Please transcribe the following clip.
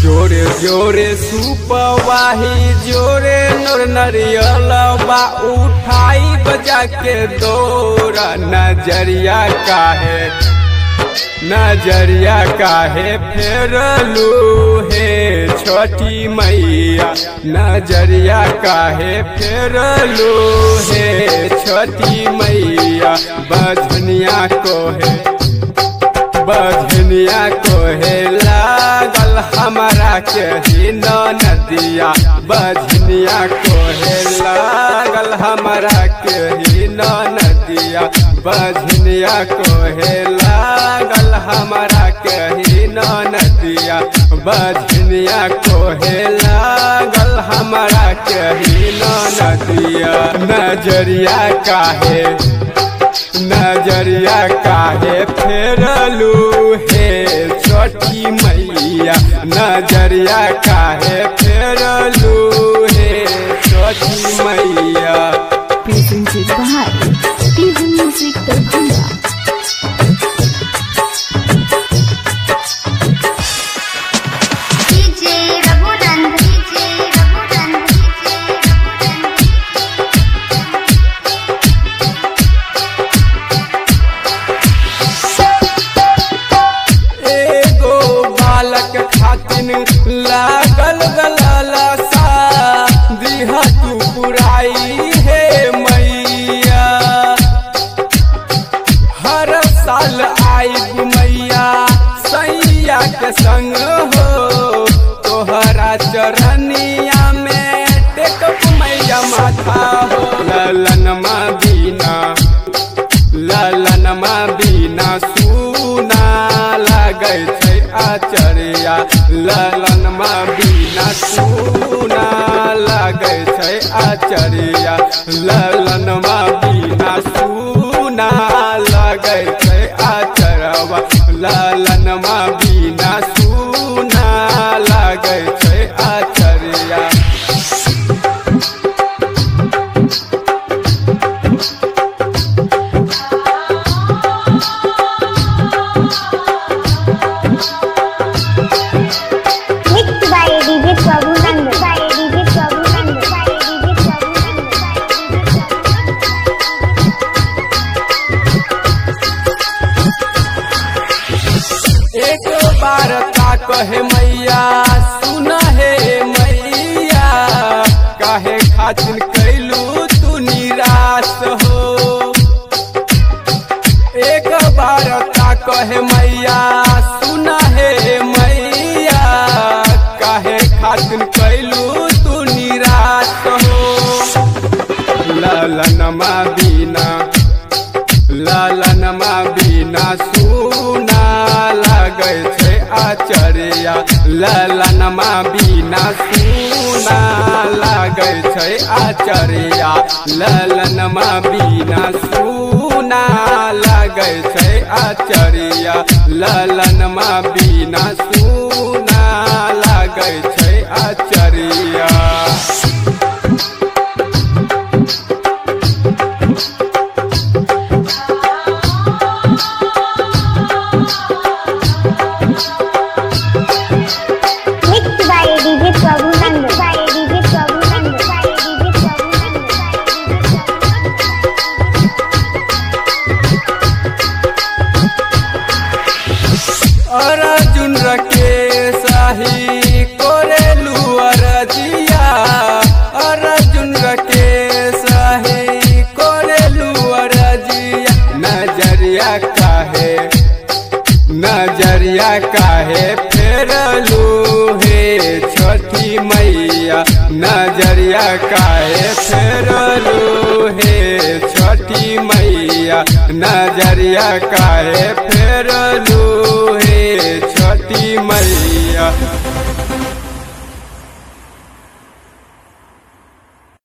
जोरे जोरे सुपवाही जोरे नर नरियलवा उठाई बजा के दौरा नजरिया काहे फेरलू हे छोटी मैया नजरिया काहे फेरलू हे छोटी मैया बजनिया कोहे लागल हमारा के ही नदिया बजनिया कोहे लागल हमारा के ही नदिया बजनिया कोहे लागल हमारा के ही नदिया बजनिया कोहे लागल हमारा के ही नदिया नजरिया काहे फेरलू हे छोटी मैया नजरिया काहे फेरलू हे छोटी मैया। Presented by Steven Music Darbhanga। लागल गलासा दिहा तू पुराई हे मैया हर साल आई मैया सैया के संग हो तोहरा चरनिया में टेकब मैया माथा हो ललनमा बिना सुना लागै छै आचरिया ललनमा बिना सुना लागै छै आचरिया ललनमा बिना सुना लागै छै आचरवा ललनमा बिना सुना लागै छै आचरिया। एक बार कहे मैया सुना हे मैया काहे खातिर कैलू तू निराश हो एक बार कहे मैया सुना हे मैया काहे खातिर कैलू तू निराश हो ललनमा बिना सुना लागै छै आचरिया ललनमा बिना सुना लागै छै आचरिया ललनमा बिना सुना लागै छै आचरिया ललनमा बिना सुना लागै छै आचरिया। अर्जुन राकेश ही कोरेलू अरजिया अर्जुन राकेश ही कोरेलू अरजिया नजरिया काहे फेरलू हे छोटी मैया नजरिया काहे फेरलू हे छोटी मैया नजरिया काहे फेरलू हे छोटी मैया।